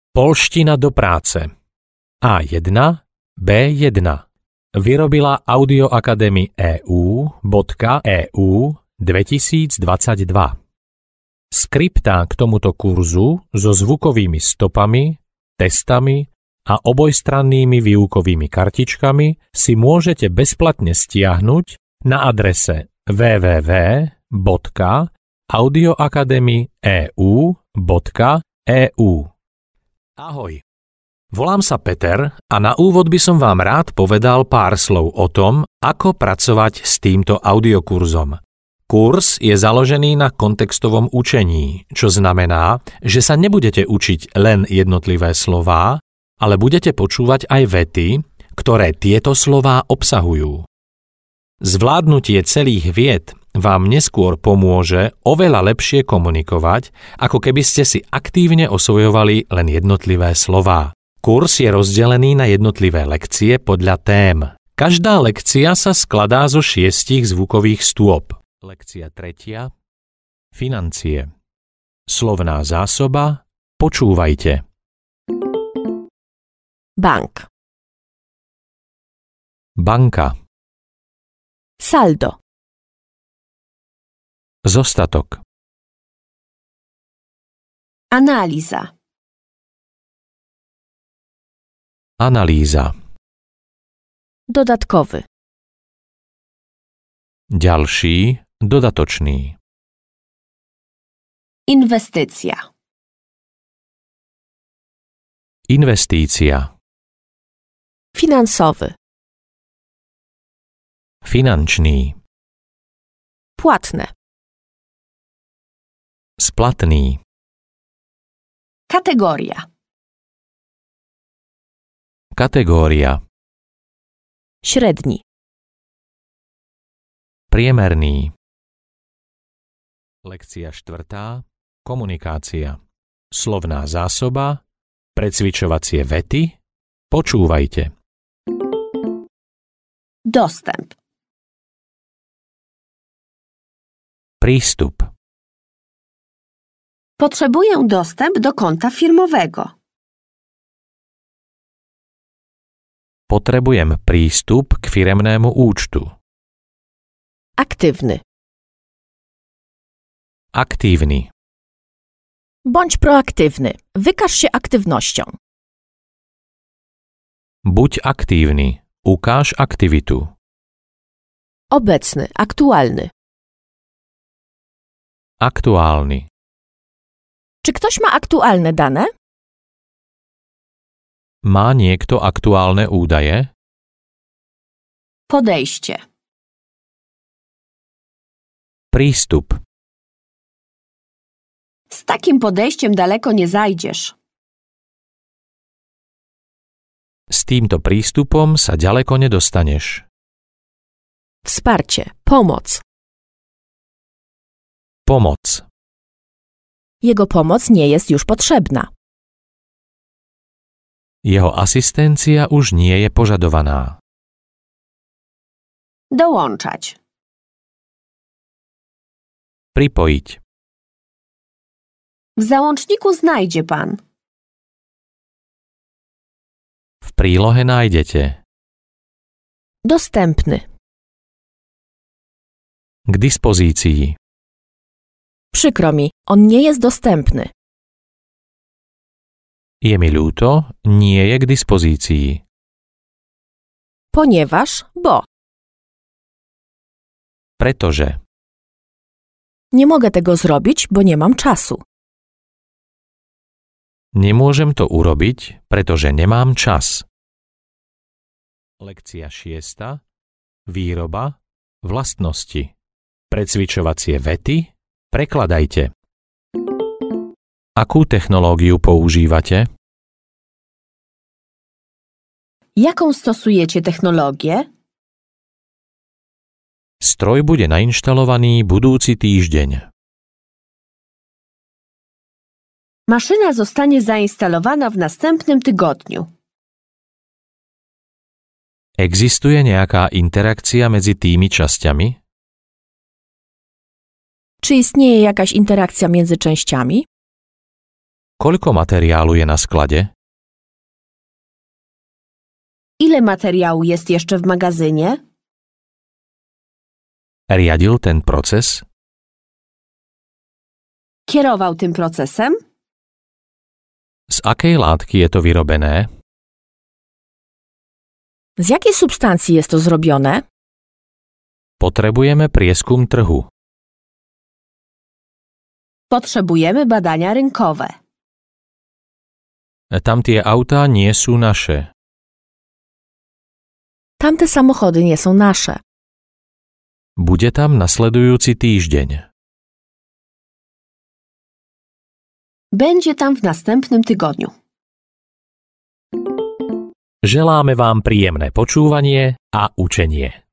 Poľština do práce. A1, B1. Vyrobila Audio Academy EU.EU 2022. Skriptá k tomuto kurzu so zvukovými stopami, testami a obojstrannými výukovými kartičkami si môžete bezplatne stiahnuť na adrese www.audioacademy.eu.eu. Ahoj, volám sa Peter a na úvod by som vám rád povedal pár slov o tom, ako pracovať s týmto audiokurzom. Kurs je založený na kontextovom učení, čo znamená, že sa nebudete učiť len jednotlivé slová, ale budete počúvať aj vety, ktoré tieto slová obsahujú. Zvládnutie celých viet vám neskôr pomôže oveľa lepšie komunikovať, ako keby ste si aktívne osvojovali len jednotlivé slová. Kurs je rozdelený na jednotlivé lekcie podľa tém. Každá lekcia sa skladá zo 6 zvukových stôp. Lekcia 3. Financie. Slovná zásoba. Počúvajte. Bank. Banka. Saldo. Zostatok. Analiza. Analýza. Dodatkowy. Ďalší, dodatočný. Inwestycja. Investícia. Finansowy. Finančný. Płatne. Splatný. Kategoria. Kategória. Średni. Priemerný. Lekcia 4. Komunikácia. Slovná zásoba. Precvičovacie vety. Počúvajte. Dostęp. Prístup. Potrzebuję dostęp do konta firmowego. Potrebujem prístup k firemnému účtu. Aktywny. Aktívny. Bądź proaktywny. Wykaż się aktywnością. Buď aktívny. Ukáž aktivitu. Obecny. Aktualny. Aktuálny. Czy ktoś ma aktualne dane? Má niekto aktuálne údaje? Podejście. Prístup. Z takim podejściem daleko nie zajdziesz. S týmto prístupom sa ďaleko nedostaneš. Wsparcie. Pomoc. Pomoc. Jego pomoc nie jest już potrzebna. Jeho asistencia už nie je požadovaná. Dołączać. Pripojiť. W załączniku znajdzie pan. V prílohe nájdete. Dostępny. K dispozícii. Przykro mi, on nie jest dostępny. Je mi ľúto, nie je k dispozícii. Ponieważ, bo. Pretože. Nie mogę tego zrobić, bo nie mam czasu. Nemôžem to urobiť, pretože nemám čas. Lekcia 6. Výroba. Vlastnosti. Precvičovacie vety. Prekladajte. Akú technológiu používate? Jaką stosujecie technologię? Stroj bude nainštalovaný budúci týždeň. Maszyna zostanie zainstalowana w następnym tygodniu. Existuje nejaká interakcia medzi tými časťami? Czy istnieje jakaś interakcja między częściami? Koľko materiálu je na sklade? Ile materiału jest jeszcze w magazynie? Riadil ten proces? Kierował tym procesem? Z akej látky je to vyrobené? Z jakiej substancji jest to zrobione? Potrebujeme prieskum trhu. Potrzebujemy badania rynkowe. Tamtie autá nie sú naše. Tamte samochody nie są nasze. Bude tam nasledujúci týždeň. Będzie tam w następnym tygodniu. Želáme vám príjemné počúvanie a učenie.